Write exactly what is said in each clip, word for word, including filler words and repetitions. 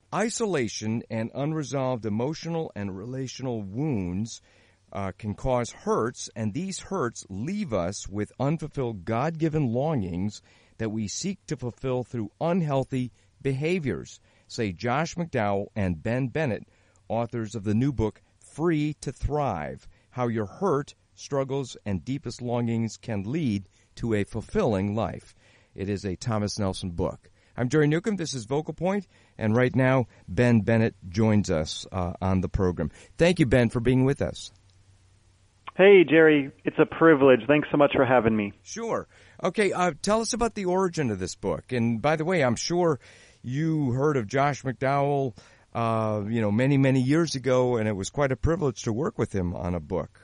Isolation and unresolved emotional and relational wounds uh, can cause hurts, and these hurts leave us with unfulfilled God-given longings that we seek to fulfill through unhealthy behaviors, say Josh McDowell and Ben Bennett, authors of the new book, Free to Thrive, How Your Hurt, Struggles, and Deepest Longings Can Lead to a Fulfilling Life. It is a Thomas Nelson book. I'm Jerry Newcomb. This is Vocal Point, and right now Ben Bennett joins us uh, on the program. Thank you, Ben, for being with us. Hey, Jerry. It's a privilege. Thanks so much for having me. Sure. Okay, uh, tell us about the origin of this book. And by the way, I'm sure you heard of Josh McDowell, uh, you know, many, many years ago, and it was quite a privilege to work with him on a book.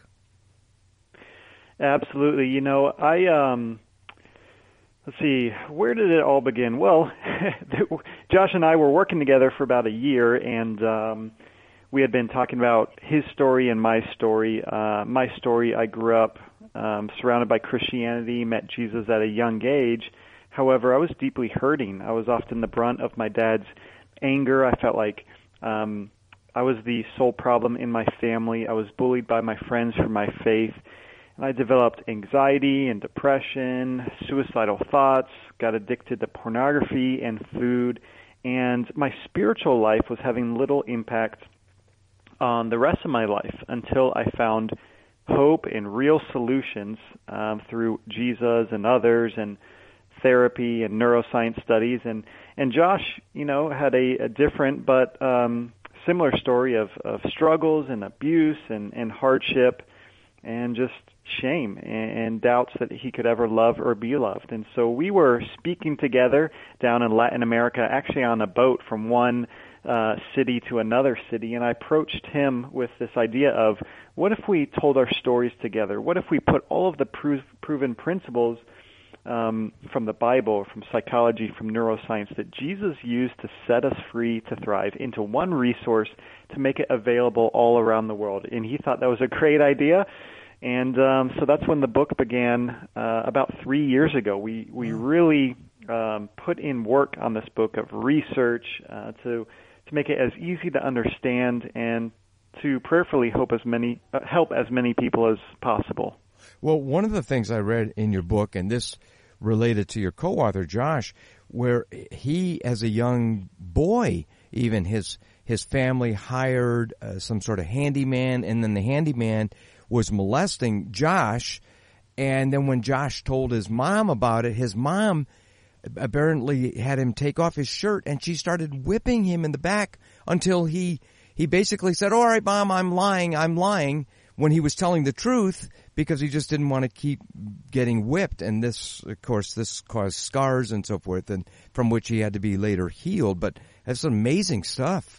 Absolutely. You know, I... um. Let's see, where did it all begin? Well, Josh and I were working together for about a year, and um, we had been talking about his story and my story. Uh, my story, I grew up um, surrounded by Christianity, met Jesus at a young age. However, I was deeply hurting. I was often the brunt of my dad's anger. I felt like um, I was the sole problem in my family. I was bullied by my friends for my faith. And I developed anxiety and depression, suicidal thoughts, got addicted to pornography and food, and my spiritual life was having little impact on the rest of my life until I found hope and real solutions um, through Jesus and others and therapy and neuroscience studies. And, and Josh, you know, had a, a different but um, similar story of, of struggles and abuse and, and hardship and just shame and doubts that he could ever love or be loved. And so we were speaking together down in Latin America, actually on a boat from one uh, city to another city, and I approached him with this idea of, what if we told our stories together? What if we put all of the pro- proven principles um, from the Bible, from psychology, from neuroscience that Jesus used to set us free to thrive into one resource to make it available all around the world? And he thought that was a great idea. And um, so that's when the book began uh, about three years ago. We we really um, put in work on this book of research uh, to to make it as easy to understand and to prayerfully hope as many uh, help as many people as possible. Well, one of the things I read in your book, and this related to your co-author Josh, where he, as a young boy, even his his family hired uh, some sort of handyman, and then the handyman was molesting Josh, and then when Josh told his mom about it, his mom apparently had him take off his shirt, and she started whipping him in the back until he he basically said, "All right, Mom, I'm lying, I'm lying," when he was telling the truth, because he just didn't want to keep getting whipped. And this, of course, this caused scars and so forth, and from which he had to be later healed. But that's amazing stuff.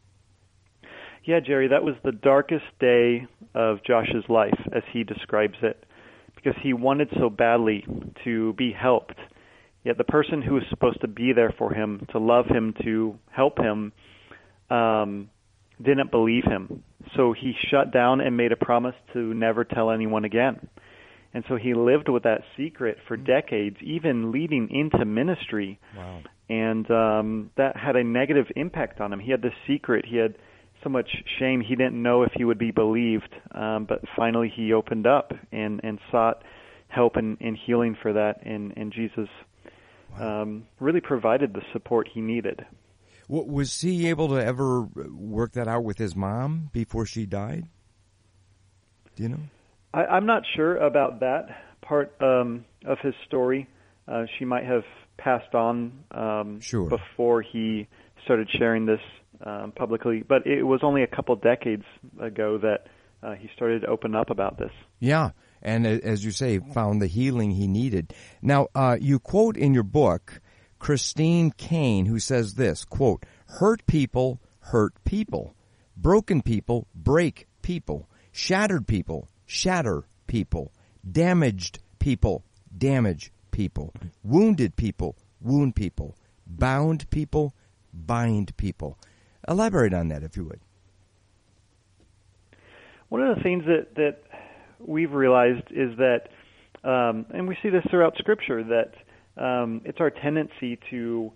Yeah, Jerry, that was the darkest day of Josh's life, as he describes it, because he wanted so badly to be helped. Yet the person who was supposed to be there for him, to love him, to help him, um, didn't believe him. So he shut down and made a promise to never tell anyone again. And so he lived with that secret for decades, even leading into ministry. Wow. And um, that had a negative impact on him. He had this secret. He had so much shame. He didn't know if he would be believed, um, but finally he opened up and, and sought help and, and healing for that, and, and Jesus wow. um, really provided the support he needed. Was he able to ever work that out with his mom before she died? Do you know? I, I'm not sure about that part um, of his story. Uh, she might have passed on um, sure. before he started sharing this Um, publicly, but it was only a couple decades ago that uh, he started to open up about this. Yeah, and as you say, found the healing he needed. Now, uh, you quote in your book Christine Caine, who says this, quote, "Hurt people hurt people. Broken people break people. Shattered people shatter people. Damaged people damage people. Wounded people wound people. Bound people bind people." Elaborate on that, if you would. One of the things that, that we've realized is that, um, and we see this throughout Scripture, that um, it's our tendency to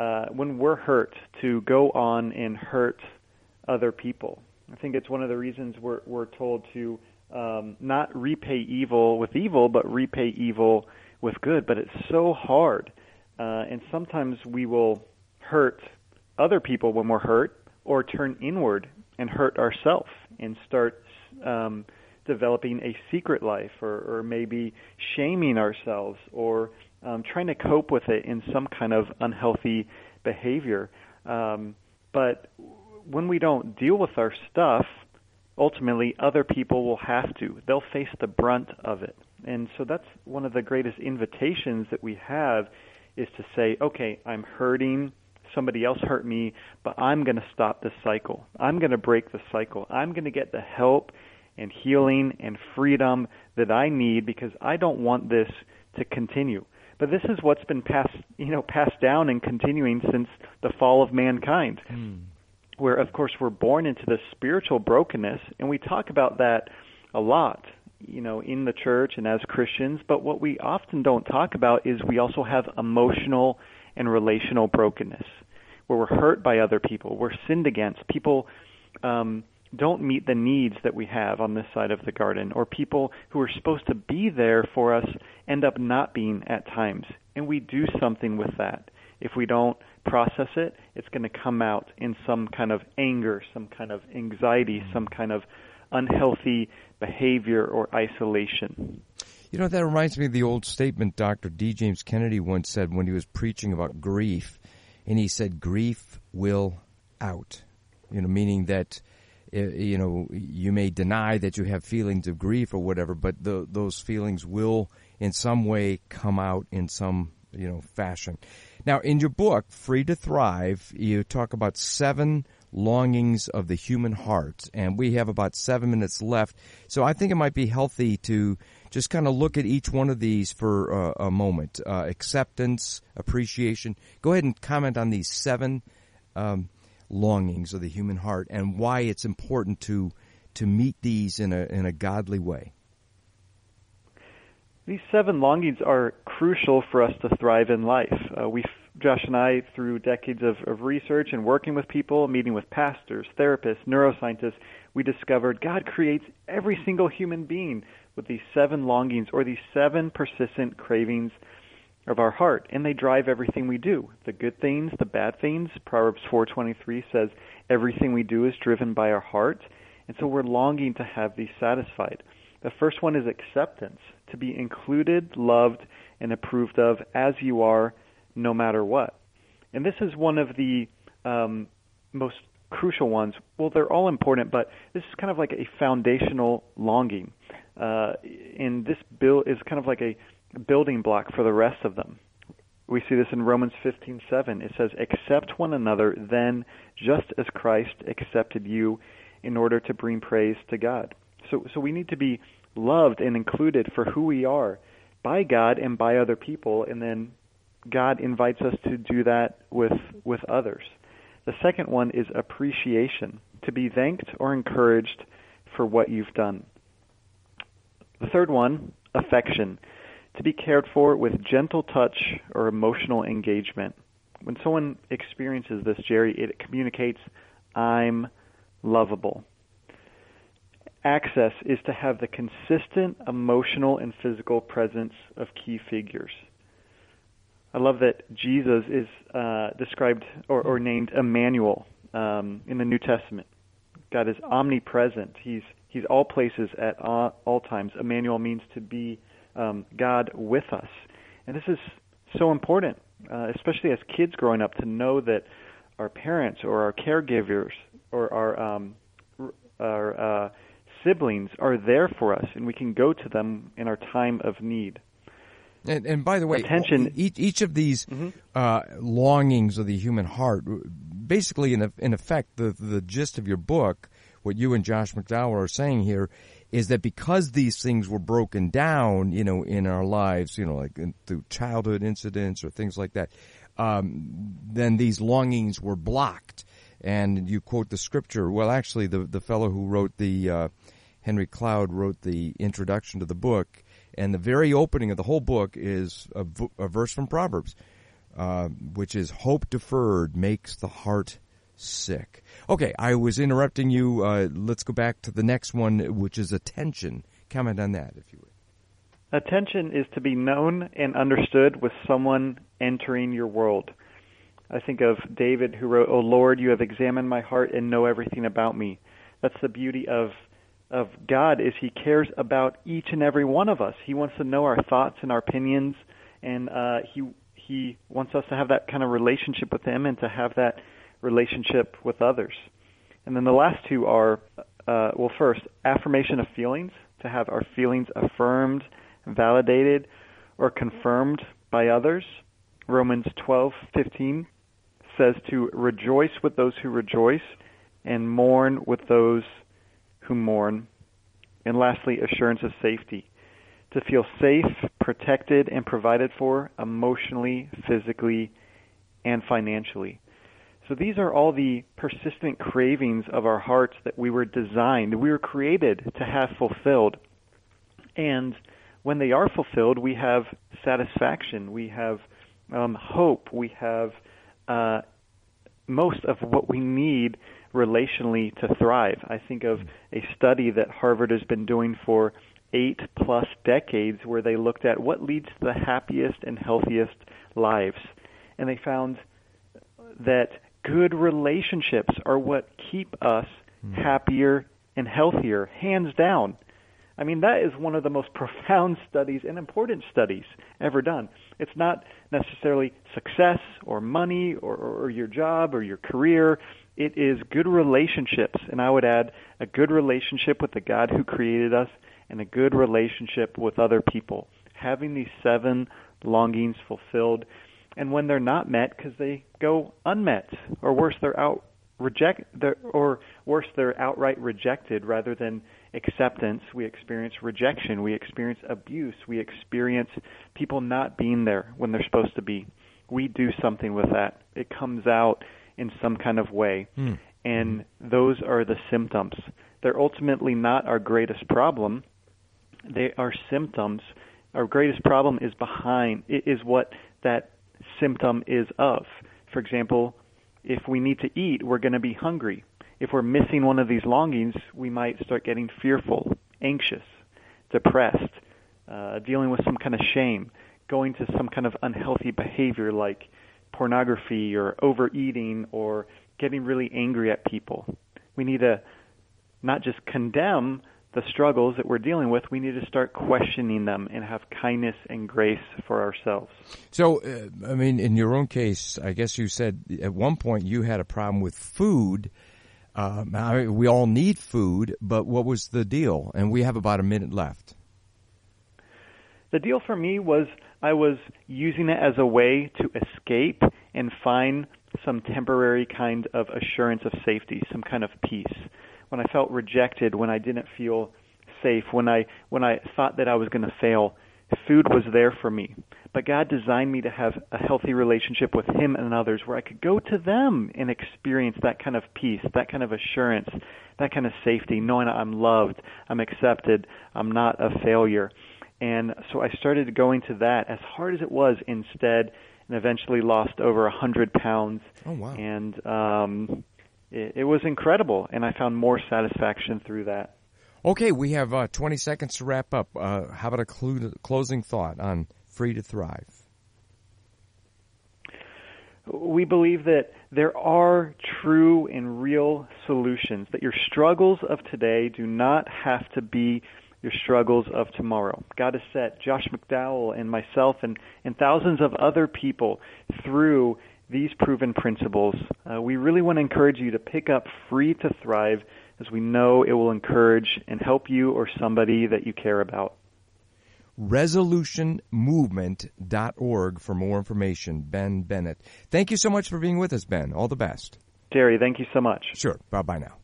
uh, when we're hurt, to go on and hurt other people. I think it's one of the reasons we're, we're told to um, not repay evil with evil, but repay evil with good. But it's so hard. Uh, and sometimes we will hurt other people when we're hurt, or turn inward and hurt ourselves and start um, developing a secret life, or, or maybe shaming ourselves, or um, trying to cope with it in some kind of unhealthy behavior. Um, but when we don't deal with our stuff, ultimately other people will have to. They'll face the brunt of it. And so that's one of the greatest invitations that we have, is to say, okay, I'm hurting, somebody else hurt me, but I'm going to stop this cycle. I'm going to break the cycle. I'm going to get the help and healing and freedom that I need, because I don't want this to continue. But this is what's been passed, you know, passed down and continuing since the fall of mankind, mm. where, of course, we're born into this spiritual brokenness, and we talk about that a lot, you know, in the church and as Christians. But what we often don't talk about is we also have emotional and relational brokenness, where we're hurt by other people, we're sinned against, people um, don't meet the needs that we have on this side of the garden, or people who are supposed to be there for us end up not being at times. And we do something with that. If we don't process it, it's going to come out in some kind of anger, some kind of anxiety, some kind of unhealthy behavior or isolation. You know, that reminds me of the old statement Doctor D. James Kennedy once said when he was preaching about grief. And he said, grief will out, you know, meaning that, you know, you may deny that you have feelings of grief or whatever, but the, those feelings will in some way come out in some, you know, fashion. Now, in your book, Free to Thrive, you talk about seven longings of the human heart, and we have about seven minutes left. So I think it might be healthy to just kind of look at each one of these for uh, a moment. Uh, acceptance, appreciation. Go ahead and comment on these seven um, longings of the human heart and why it's important to to meet these in a in a godly way. These seven longings are crucial for us to thrive in life. Uh, we, Josh and I, through decades of, of research and working with people, meeting with pastors, therapists, neuroscientists, we discovered God creates every single human being with these seven longings, or these seven persistent cravings of our heart, and they drive everything we do. The good things, the bad things. Proverbs four twenty-three says everything we do is driven by our heart, and so we're longing to have these satisfied. The first one is acceptance, to be included, loved, and approved of as you are, no matter what. And this is one of the um, most crucial ones. Well, they're all important, but this is kind of like a foundational longing. Uh, and this bill is kind of like a building block for the rest of them. We see this in Romans fifteen seven. It says, accept one another then, just as Christ accepted you, in order to bring praise to God. So, so we need to be loved and included for who we are by God and by other people, and then God invites us to do that with with others. The second one is appreciation, to be thanked or encouraged for what you've done. The third one, affection, to be cared for with gentle touch or emotional engagement. When someone experiences this, Jerry, it communicates, I'm lovable. Access is to have the consistent emotional and physical presence of key figures. I love that Jesus is uh, described or, or named Emmanuel um, in the New Testament. God is omnipresent. He's He's all places at all, all times. Emmanuel means to be um, God with us. And this is so important, uh, especially as kids growing up, to know that our parents or our caregivers or our, um, our uh, siblings are there for us, and we can go to them in our time of need. And, and by the way, Attention. each, each of these mm-hmm. uh, longings of the human heart, basically, in, a, in effect, the, the gist of your book, what you and Josh McDowell are saying here, is that because these things were broken down, you know, in our lives, you know, like in, through childhood incidents or things like that, um, then these longings were blocked. And you quote the scripture. Well, actually, the the fellow who wrote the uh, Henry Cloud wrote the introduction to the book, and the very opening of the whole book is a, a verse from Proverbs. uh, which is hope deferred makes the heart sick. Okay, I was interrupting you. Uh, let's go back to the next one, which is attention. Comment on that, if you would. Attention is to be known and understood with someone entering your world. I think of David who wrote, "O Lord, you have examined my heart and know everything about me." That's the beauty of of God, is he cares about each and every one of us. He wants to know our thoughts and our opinions, and uh, he he wants us to have that kind of relationship with him and to have that relationship with others. And then the last two are, uh, well, first, affirmation of feelings, to have our feelings affirmed, validated, or confirmed by others. Romans twelve fifteen says to rejoice with those who rejoice and mourn with those who mourn. And lastly, assurance of safety, to feel safe, protected, and provided for emotionally, physically, and financially. So these are all the persistent cravings of our hearts that we were designed, we were created to have fulfilled. And when they are fulfilled, we have satisfaction, we have um, hope, we have uh, most of what we need relationally to thrive. I think of a study that Harvard has been doing for eight plus decades where they looked at what leads to the happiest and healthiest lives. And they found that good relationships are what keep us happier and healthier, hands down. I mean, that is one of the most profound studies and important studies ever done. It's not necessarily success or money or, or, or your job or your career. It is good relationships, and I would add a good relationship with the God who created us and a good relationship with other people, having these seven longings fulfilled. And when they're not met, because they go unmet, or worse, they're out reject, they're, or worse, they're outright rejected rather than acceptance. We experience rejection. We experience abuse. We experience people not being there when they're supposed to be. We do something with that. It comes out in some kind of way, mm. and those are the symptoms. They're ultimately not our greatest problem. They are symptoms. Our greatest problem is behind, is what that symptom is of. For example, if we need to eat, we're going to be hungry. If we're missing one of these longings, we might start getting fearful, anxious, depressed, uh, dealing with some kind of shame, going to some kind of unhealthy behavior like pornography or overeating or getting really angry at people. We need to not just condemn the struggles that we're dealing with, we need to start questioning them and have kindness and grace for ourselves. So, uh, I mean, in your own case, I guess you said at one point you had a problem with food. Um, I, we all need food, but what was the deal? And we have about a minute left. The deal for me was I was using it as a way to escape and find some temporary kind of assurance of safety, some kind of peace. When I felt rejected, when I didn't feel safe, when I when I thought that I was going to fail, food was there for me. But God designed me to have a healthy relationship with Him and others where I could go to them and experience that kind of peace, that kind of assurance, that kind of safety, knowing I'm loved, I'm accepted, I'm not a failure. And so I started going to that, as hard as it was, instead, and eventually lost over one hundred pounds. Oh, wow. And um, it, it was incredible, and I found more satisfaction through that. Okay, we have uh, twenty seconds to wrap up. Uh, how about a clu- closing thought on Free to Thrive? We believe that there are true and real solutions, that your struggles of today do not have to be your struggles of tomorrow. God has set Josh McDowell and myself and, and thousands of other people through these proven principles. Uh, we really want to encourage you to pick up Free to Thrive, as we know it will encourage and help you or somebody that you care about. resolution movement dot org for more information. Ben Bennett. Thank you so much for being with us, Ben. All the best. Jerry, thank you so much. Sure. Bye-bye now.